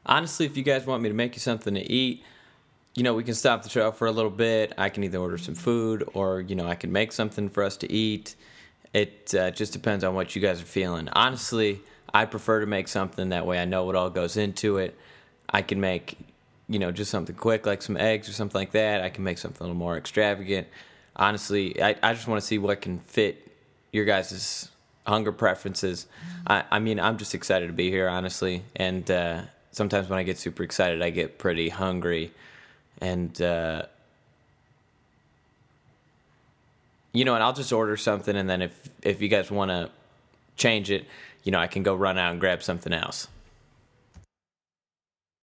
Honestly, if you guys want me to make you something to eat, we can stop the show for a little bit. I can either order some food or, I can make something for us to eat. It just depends on what you guys are feeling. Honestly, I prefer to make something. That way I know what all goes into it. I can make, just something quick like some eggs or something like that. I can make something a little more extravagant. Honestly, I just want to see what can fit your guys' hunger preferences. I mean, I'm just excited to be here, honestly. And sometimes when I get super excited, I get pretty hungry. And, and I'll just order something. And then if you guys want to change it, I can go run out and grab something else.